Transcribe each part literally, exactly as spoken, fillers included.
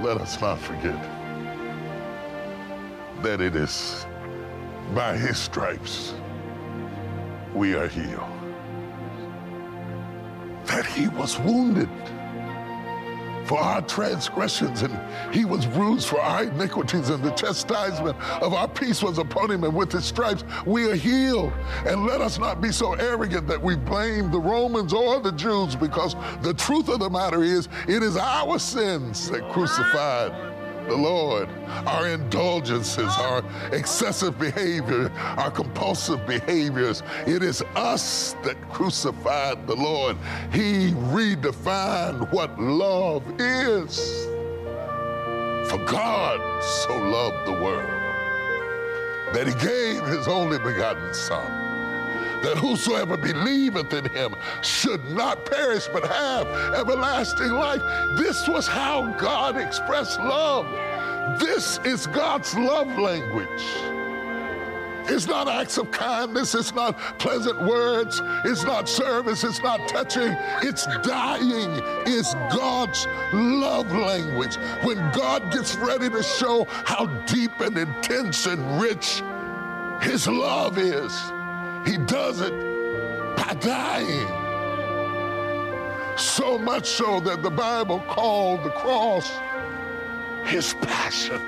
let us not forget that it is by his stripes we are healed. That he was wounded for our transgressions, and he was bruised for our iniquities, and the chastisement of our peace was upon him, and with his stripes we are healed. And let us not be so arrogant that we blame the Romans or the Jews, because the truth of the matter is, it is our sins that crucified the Lord, our indulgences, our excessive behavior, our compulsive behaviors. It is us that crucified the Lord. He redefined what love is. For God so loved the world that he gave his only begotten Son, that whosoever believeth in him should not perish but have everlasting life. This was how God expressed love. This is God's love language. It's not acts of kindness, it's not pleasant words, it's not service, it's not touching, it's dying. It's God's love language. When God gets ready to show how deep and intense and rich his love is, he does it by dying. So much so that the Bible called the cross his passion.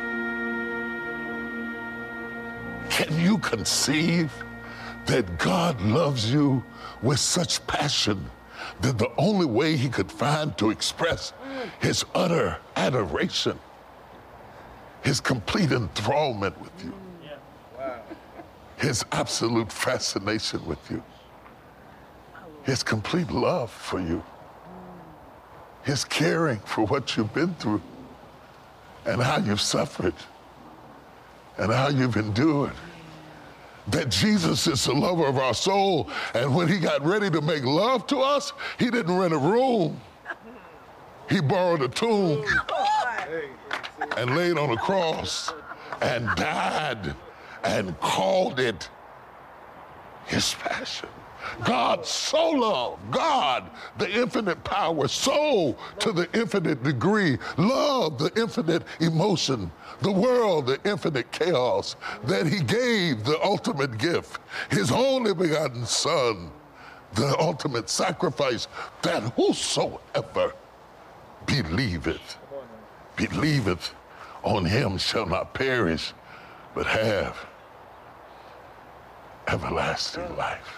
Can you conceive that God loves you with such passion that the only way he could find to express his utter adoration, his complete enthrallment with you, his absolute fascination with you, his complete love for you, his caring for what you've been through and how you've suffered and how you've endured? That Jesus is the lover of our soul, and when he got ready to make love to us, he didn't rent a room. He borrowed a tomb and laid on a cross and died and called it his passion. God so loved, God, the infinite power, so to the infinite degree, love, the infinite emotion, the world, the infinite chaos, that he gave the ultimate gift, his only begotten Son, the ultimate sacrifice, that whosoever believeth, believeth on him shall not perish, but have everlasting life.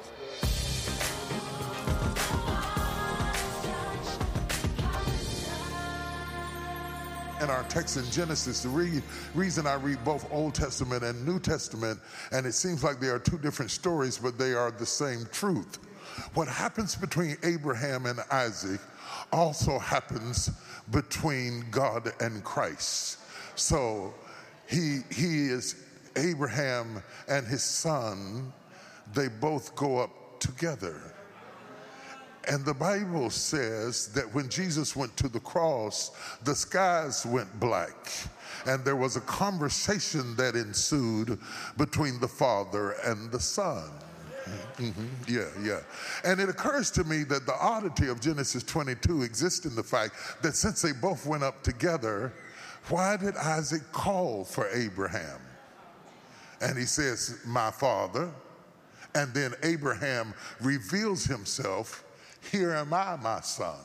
In our text in Genesis, the re- reason I read both Old Testament and New Testament, and it seems like they are two different stories, but they are the same truth. What happens between Abraham and Isaac also happens between God and Christ. So he, he is Abraham and his son, they both go up together. And the Bible says that when Jesus went to the cross, the skies went black, and there was a conversation that ensued between the Father and the Son. Mm-hmm. Yeah, yeah. And it occurs to me that the oddity of Genesis twenty-two exists in the fact that since they both went up together, why did Isaac call for Abraham? And he says, my father. And then Abraham reveals himself, here am I, my son.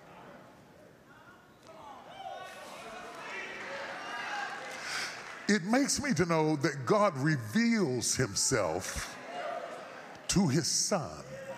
It makes me to know that God reveals himself to his son.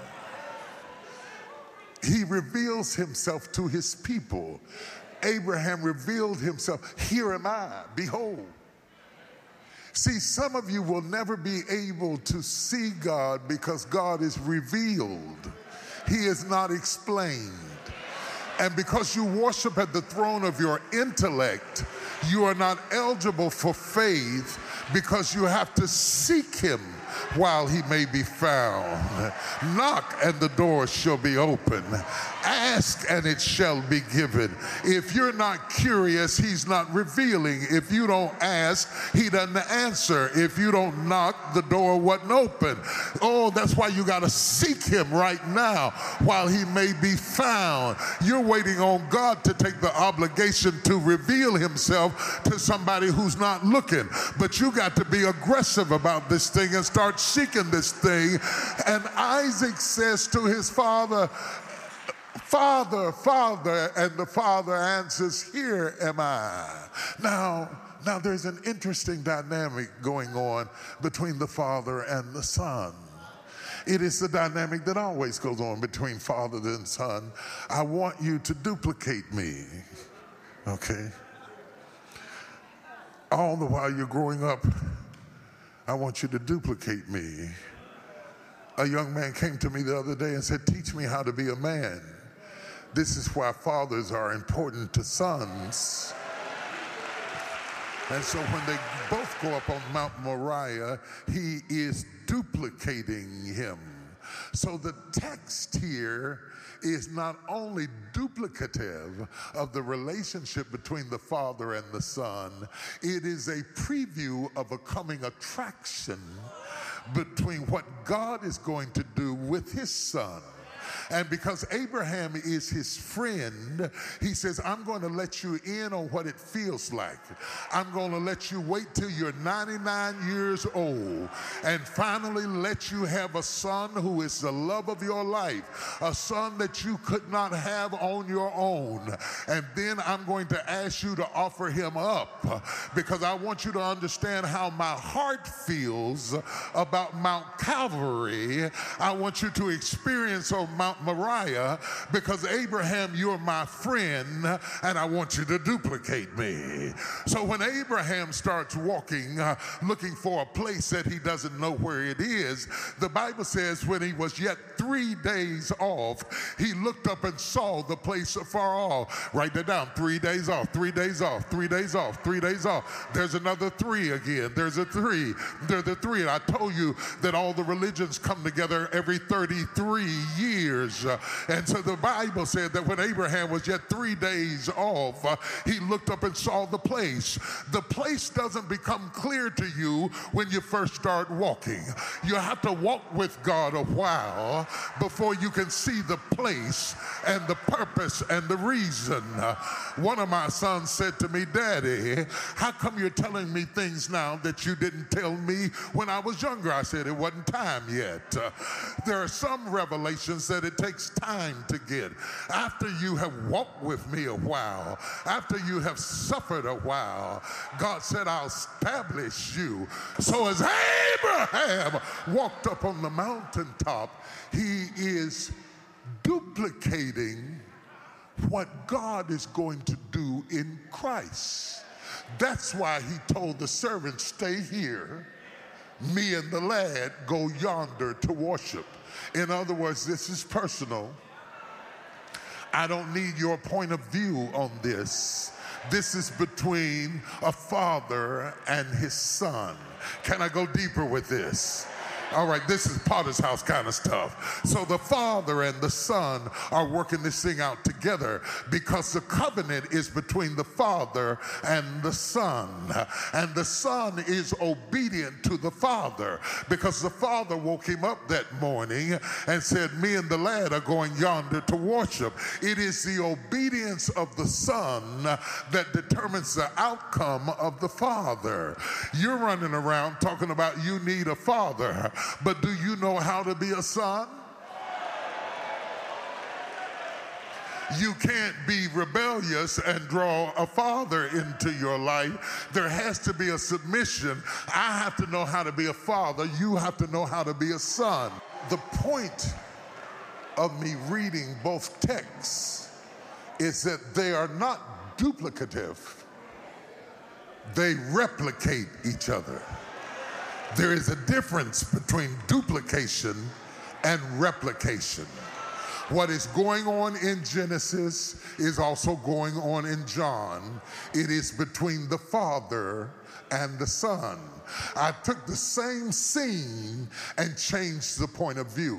He reveals himself to his people. Abraham revealed himself, here am I, behold. See, some of you will never be able to see God because God is revealed. He is not explained. And because you worship at the throne of your intellect, you are not eligible for faith because you have to seek him while he may be found. Knock and the door shall be open. Ask and it shall be given. If you're not curious, he's not revealing. If you don't ask, he doesn't answer. If you don't knock, the door wasn't open. Oh, that's why you got to seek him right now while he may be found. You're waiting on God to take the obligation to reveal himself to somebody who's not looking. But you got to be aggressive about this thing and start seeking this thing. And Isaac says to his father, Father, Father, and the father answers, here am I. Now, now there's an interesting dynamic going on between the father and the son. It is the dynamic that always goes on between father and son. I want you to duplicate me, okay? All the while you're growing up, I want you to duplicate me. A young man came to me the other day and said, teach me how to be a man. This is why fathers are important to sons. And so when they both go up on Mount Moriah, he is duplicating him. So the text here is not only duplicative of the relationship between the father and the son, it is a preview of a coming attraction between what God is going to do with his son. And because Abraham is his friend, he says, I'm going to let you in on what it feels like. I'm going to let you wait till you're ninety-nine years old and finally let you have a son who is the love of your life, a son that you could not have on your own. And then I'm going to ask you to offer him up because I want you to understand how my heart feels about Mount Calvary. I want you to experience on Mount Moriah because Abraham, you're my friend and I want you to duplicate me. So when Abraham starts walking, uh, looking for a place that he doesn't know where it is, the Bible says when he was yet three days off, he looked up and saw the place afar off. Write that down. Three days off, three days off, three days off, three days off. There's another three again. There's a three. There's a three. And I told you that all the religions come together every thirty-three years. Uh, and so the Bible said that when Abraham was yet three days off, uh, he looked up and saw the place. The place doesn't become clear to you when you first start walking. You have to walk with God a while before you can see the place and the purpose and the reason. Uh, one of my sons said to me, Daddy, how come you're telling me things now that you didn't tell me when I was younger? I said, it wasn't time yet. Uh, there are some revelations that it takes time to get. After you have walked with me a while, after you have suffered a while, God said, I'll establish you. So as Abraham walked up on the mountaintop, he is duplicating what God is going to do in Christ. That's why he told the servant, stay here. Me and the lad go yonder to worship. In other words, this is personal. I don't need your point of view on this. This is between a father and his son. Can I go deeper with this? All right, this is Potter's house kind of stuff. So the father and the son are working this thing out together because the covenant is between the father and the son. And the son is obedient to the father because the father woke him up that morning and said, me and the lad are going yonder to worship. It is the obedience of the son that determines the outcome of the father. You're running around talking about you need a father. But do you know how to be a son? You can't be rebellious and draw a father into your life. There has to be a submission. I have to know how to be a father. You have to know how to be a son. The point of me reading both texts is that they are not duplicative. They replicate each other. There is a difference between duplication and replication. What is going on in Genesis is also going on in John. It is between the Father and the Son. I took the same scene and changed the point of view.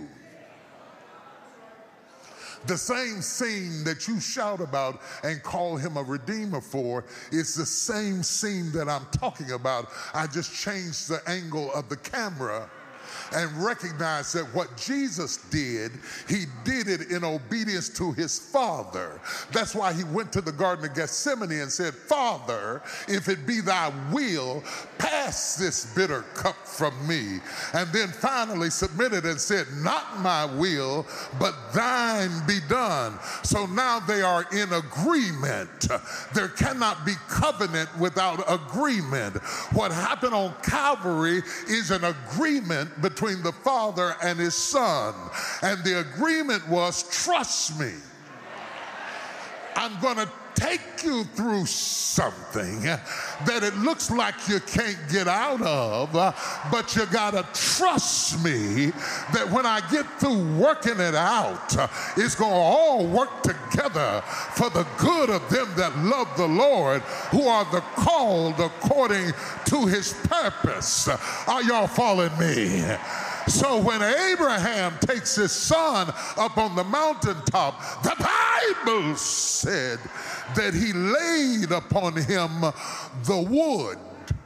The same scene that you shout about and call him a redeemer for is the same scene that I'm talking about. I just changed the angle of the camera and recognized that what Jesus did, he did it in obedience to his Father. That's why he went to the Garden of Gethsemane and said, Father, if it be thy will, pass this bitter cup from me. And then finally submitted and said, not my will, but thine be done. So now they are in agreement. There cannot be covenant without agreement. What happened on Calvary is an agreement between between the Father and his Son. And the agreement was, trust me. I'm going to take you through something that it looks like you can't get out of, but you got to trust me that when I get through working it out, it's going to all work together for the good of them that love the Lord, who are the called according to his purpose. Are y'all following me? So when Abraham takes his son up on the mountaintop, the Bible said that he laid upon him the wood.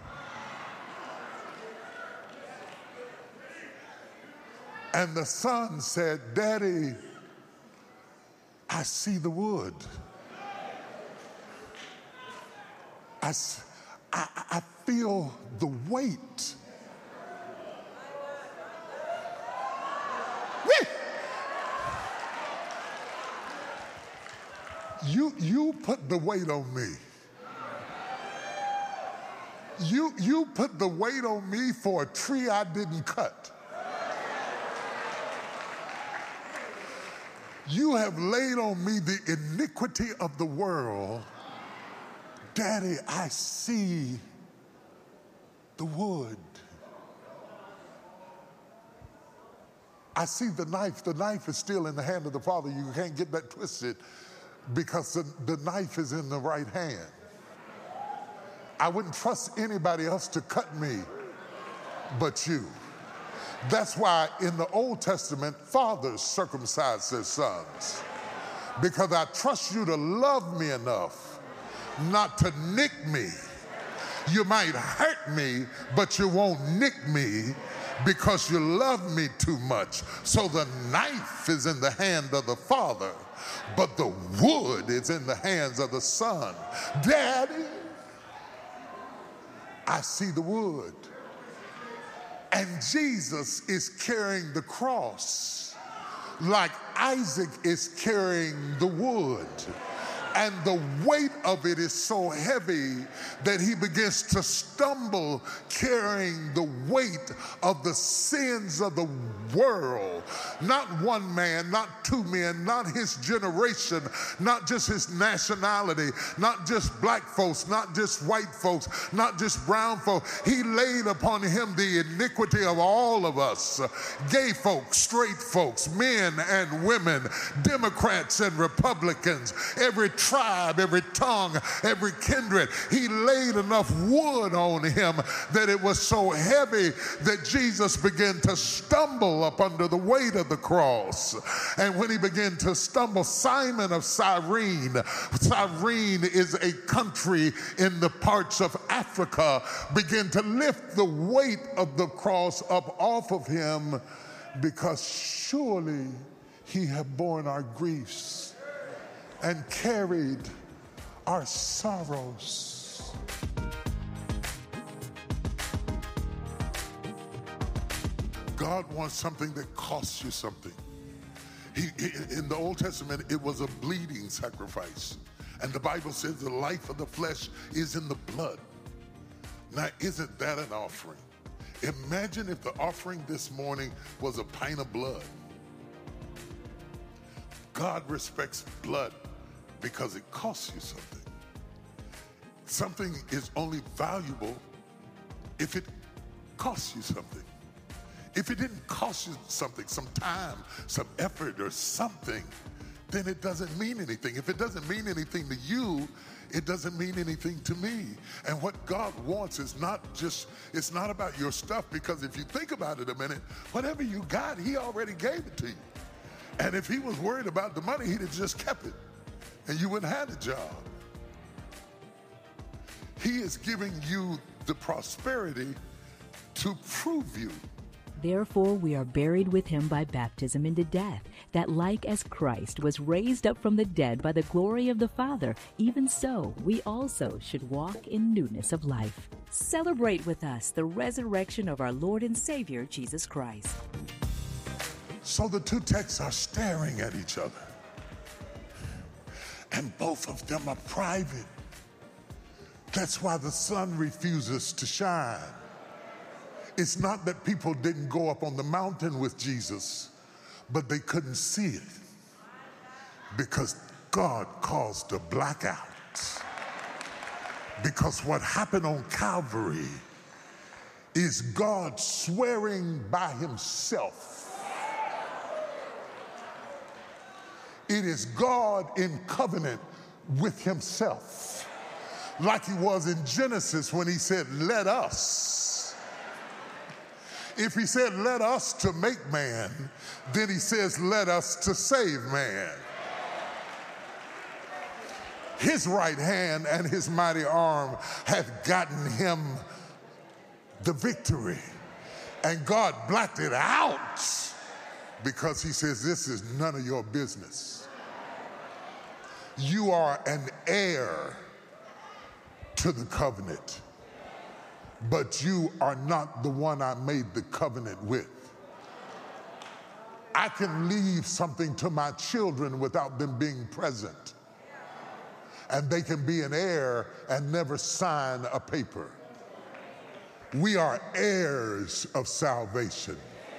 And the son said, Daddy, I see the wood. I, I, I feel the weight. You, you put the weight on me. You, you put the weight on me for a tree I didn't cut. You have laid on me the iniquity of the world. Daddy, I see the wood. I see the knife. The knife is still in the hand of the Father. You can't get that twisted because the, the knife is in the right hand. I wouldn't trust anybody else to cut me but you. That's why in the Old Testament, fathers circumcise their sons, because I trust you to love me enough not to nick me. You might hurt me, but you won't nick me because you love me too much. So the knife is in the hand of the Father, but the wood is in the hands of the Son. Daddy, I see the wood. And Jesus is carrying the cross like Isaac is carrying the wood. And the weight of it is so heavy that he begins to stumble carrying the weight of the sins of the world. Not one man, not two men, not his generation, not just his nationality, not just black folks, not just white folks, not just brown folks. He laid upon him the iniquity of all of us, gay folks, straight folks, men and women, Democrats and Republicans, every tribe, every tongue, every kindred. He laid enough wood on him that it was so heavy that Jesus began to stumble up under the weight of the cross. And when he began to stumble, Simon of Cyrene, Cyrene is a country in the parts of Africa, began to lift the weight of the cross up off of him, because surely he had borne our griefs and carried our sorrows. God wants something that costs you something. He, he, in the Old Testament, it was a bleeding sacrifice. And the Bible says the life of the flesh is in the blood. Now, isn't that an offering? Imagine if the offering this morning was a pint of blood. God respects blood because it costs you something. Something is only valuable if it costs you something. If it didn't cost you something, some time, some effort or something, then it doesn't mean anything. If it doesn't mean anything to you, it doesn't mean anything to me. And what God wants is not just, it's not about your stuff, because if you think about it a minute, whatever you got, he already gave it to you. And if he was worried about the money, he'd have just kept it and you wouldn't have a job. He is giving you the prosperity to prove you. Therefore, we are buried with him by baptism into death, that like as Christ was raised up from the dead by the glory of the Father, even so we also should walk in newness of life. Celebrate with us the resurrection of our Lord and Savior, Jesus Christ. So the two texts are staring at each other, and both of them are private. That's why the sun refuses to shine. It's not that people didn't go up on the mountain with Jesus, but they couldn't see it because God caused a blackout. Because what happened on Calvary is God swearing by himself. It is God in covenant with himself, like he was in Genesis when he said, let us. If he said, let us to make man, then he says, let us to save man. His right hand and his mighty arm hath gotten him the victory. And God blacked it out because he says, this is none of your business. You are an heir to the covenant, but you are not the one I made the covenant with. I can leave something to my children without them being present, and they can be an heir and never sign a paper. We are heirs of salvation.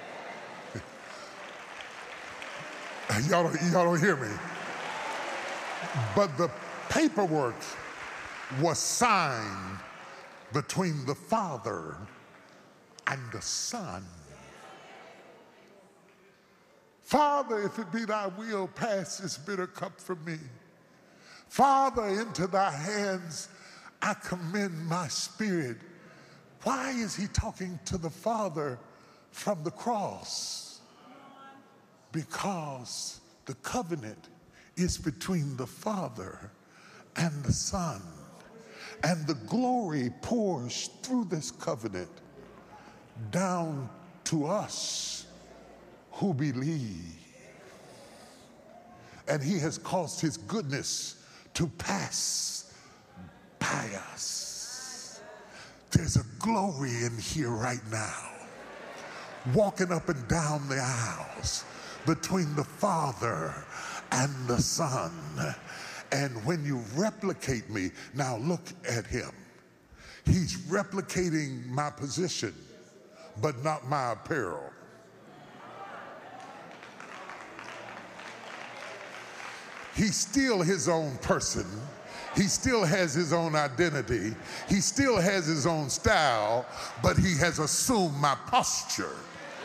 y'all, don't, y'all don't hear me. But the paperwork was signed between the Father and the Son. Father, if it be thy will, pass this bitter cup from me. Father, into thy hands I commend my spirit. Why is he talking to the Father from the cross? Because the covenant is between the Father and the Son. And the glory pours through this covenant down to us who believe. And he has caused his goodness to pass by us. There's a glory in here right now, walking up and down the aisles between the Father and the Son. And when you replicate me, now look at him. He's replicating my position, but not my apparel. He's still his own person. He still has his own identity. He still has his own style, but he has assumed my posture.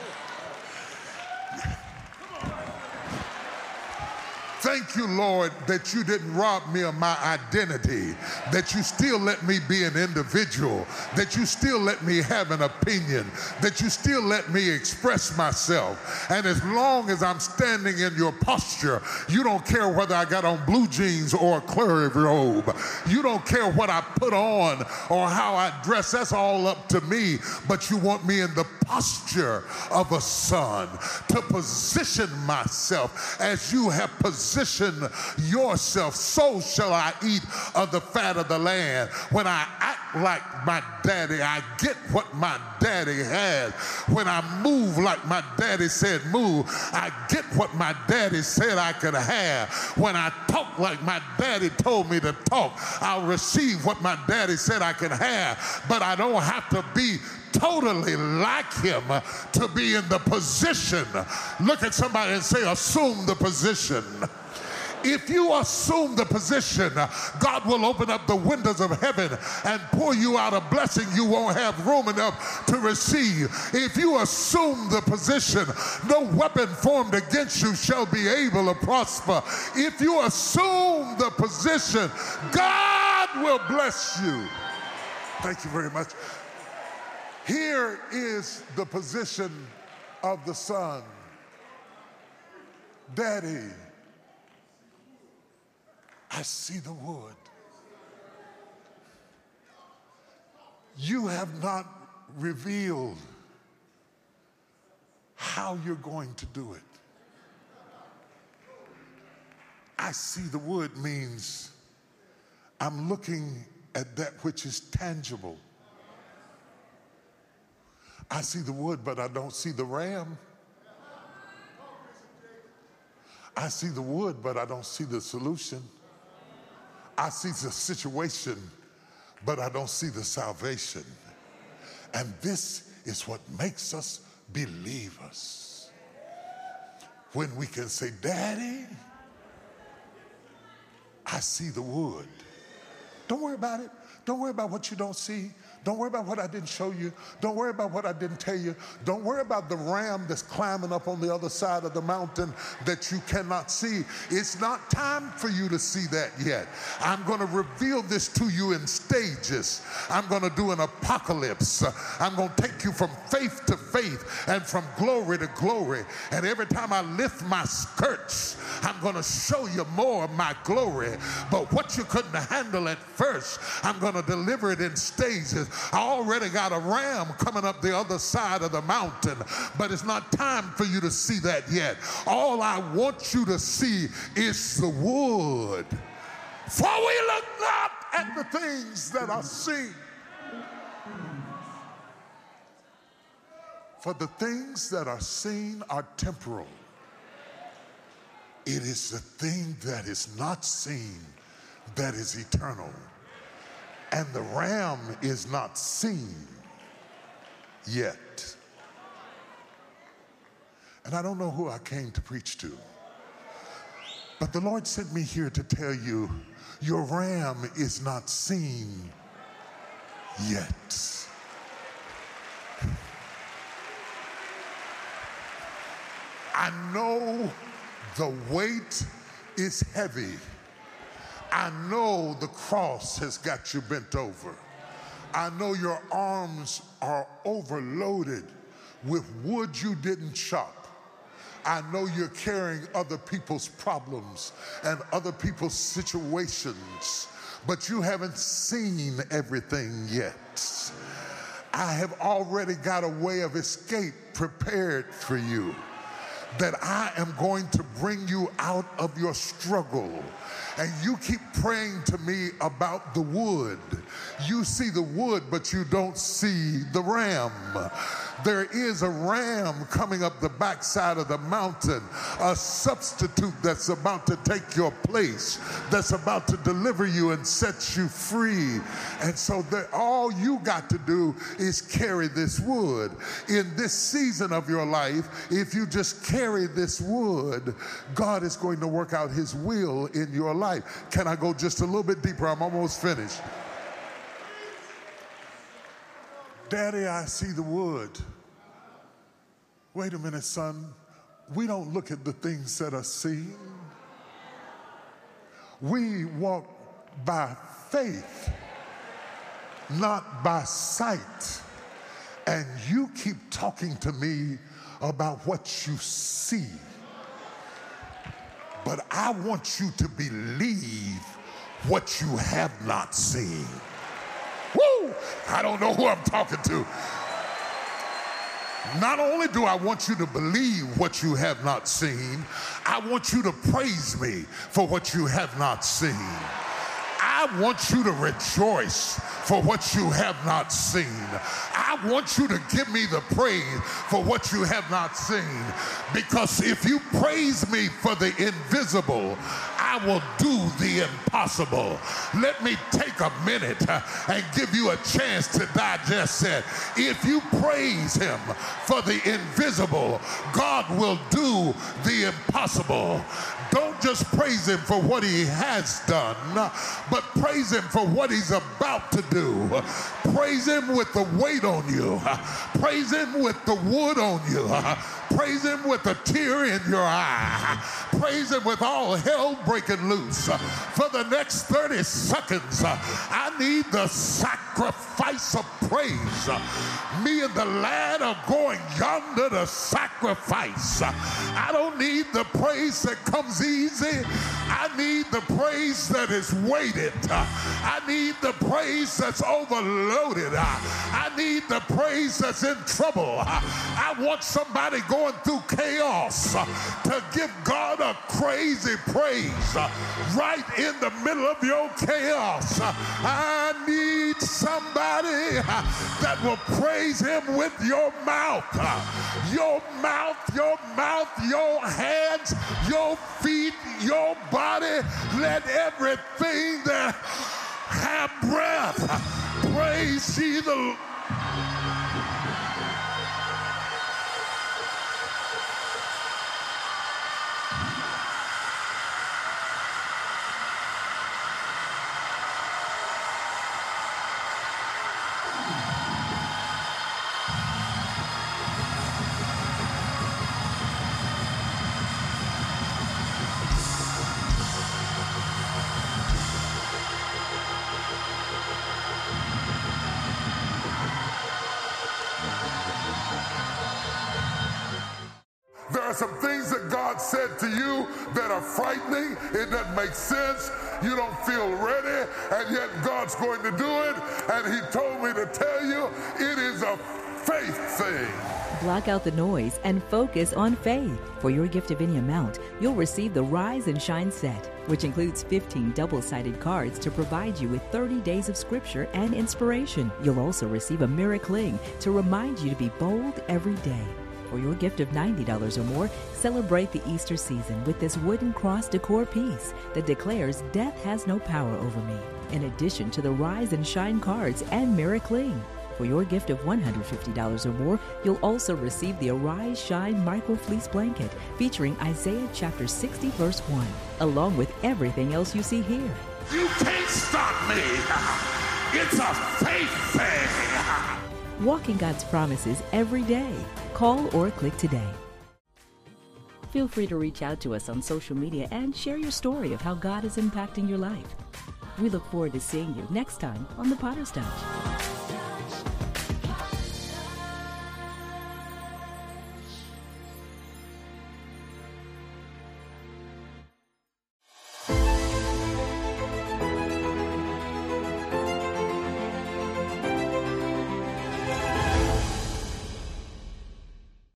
Thank you, Lord, that you didn't rob me of my identity, that you still let me be an individual, that you still let me have an opinion, that you still let me express myself. And as long as I'm standing in your posture, you don't care whether I got on blue jeans or a cleric robe. You don't care what I put on or how I dress. That's all up to me. But you want me in the posture of a son, to position myself as you have positioned yourself. So shall I eat of the fat of the land. When I act like my daddy, I get what my daddy has. When I move like my daddy said move, I get what my daddy said I could have. When I talk like my daddy told me to talk, I'll receive what my daddy said I could have. But I don't have to be totally like him to be in the position. Look at somebody and say, assume the position. If you assume the position, God will open up the windows of heaven and pour you out a blessing you won't have room enough to receive. If you assume the position, no weapon formed against you shall be able to prosper. If you assume the position, God will bless you. Thank you very much. Here is the position of the son. Daddy, I see the wood. You have not revealed how you're going to do it. I see the wood means I'm looking at that which is tangible. I see the wood, but I don't see the ram. I see the wood, but I don't see the solution. I see the situation, but I don't see the salvation. And this is what makes us believers. When we can say, Daddy, I see the wood. Don't worry about it. Don't worry about what you don't see. Don't worry about what I didn't show you. Don't worry about what I didn't tell you. Don't worry about the ram that's climbing up on the other side of the mountain that you cannot see. It's not time for you to see that yet. I'm going to reveal this to you in stages. I'm going to do an apocalypse. I'm going to take you from faith to faith and from glory to glory. And every time I lift my skirts, I'm going to show you more of my glory. But what you couldn't handle at first, I'm going to deliver it in stages. I already got a ram coming up the other side of the mountain, but it's not time for you to see that yet. All I want you to see is the wood. For we look not at the things that are seen, for the things that are seen are temporal. It is the thing that is not seen that is eternal. And the ram is not seen yet. And I don't know who I came to preach to, but the Lord sent me here to tell you, your ram is not seen yet. I know the weight is heavy. I know the cross has got you bent over. I know your arms are overloaded with wood you didn't chop. I know you're carrying other people's problems and other people's situations, but you haven't seen everything yet. I have already got a way of escape prepared for you, that I am going to bring you out of your struggle. And you keep praying to me about the wood. You see the wood, but you don't see the ram. There is a ram coming up the backside of the mountain, a substitute that's about to take your place, that's about to deliver you and set you free. And so that all you got to do is carry this wood. In this season of your life, if you just carry this wood, God is going to work out his will in your life. Can I go just a little bit deeper? I'm almost finished. Daddy, I see the wood. Wait a minute, son. We don't look at the things that are seen. We walk by faith, not by sight. And you keep talking to me about what you see. But I want you to believe what you have not seen. Woo! I don't know who I'm talking to. Not only do I want you to believe what you have not seen, I want you to praise me for what you have not seen. I I want you to rejoice for what you have not seen. I want you to give me the praise for what you have not seen. Because if you praise me for the invisible, I will do the impossible. Let me take a minute uh, and give you a chance to digest it. If you praise him for the invisible, God will do the impossible. Don't just praise him for what he has done, but praise him for what he's about to do. Praise him with the weight on you. Praise him with the wood on you. Praise him with a tear in your eye. Praise him with all hell breaking loose. For the next thirty seconds, I need the sacrifice of praise. Me and the lad are going yonder to sacrifice. I don't need the praise that comes easy. I need the praise that is weighted. I need the praise that's overloaded. I need the praise that's in trouble. I want somebody going through chaos to give God a crazy praise right in the middle of your chaos. I need somebody that will praise him with your mouth. Your mouth, your mouth, your hands, your feet, your body. Let everything that have breath praise ye the Lord. There are some things that God said to you that are frightening. It doesn't make sense. You don't feel ready, and yet God's going to do it. And he told me to tell you, it is a faith thing. Block out the noise and focus on faith. For your gift of any amount, you'll receive the Rise and Shine set, which includes fifteen double-sided cards to provide you with thirty days of scripture and inspiration. You'll also receive a mirror cling to remind you to be bold every day. For your gift of ninety dollars or more, celebrate the Easter season with this wooden cross decor piece that declares death has no power over me, in addition to the Rise and Shine cards and mirror cling. For your gift of one hundred fifty dollars or more, you'll also receive the Arise Shine Micro Fleece Blanket featuring Isaiah chapter sixty verse one, along with everything else you see here. You can't stop me. It's a faith thing. Walk in God's promises every day. Call or click today. Feel free to reach out to us on social media and share your story of how God is impacting your life. We look forward to seeing you next time on The Potter's Touch.